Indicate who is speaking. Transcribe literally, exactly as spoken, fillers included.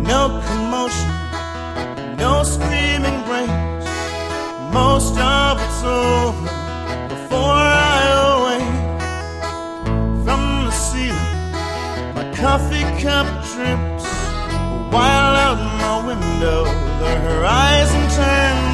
Speaker 1: no commotion, no screaming breaks. Most of it's over before I awake. From the ceiling, my coffee cup drips, while out my window the horizon turns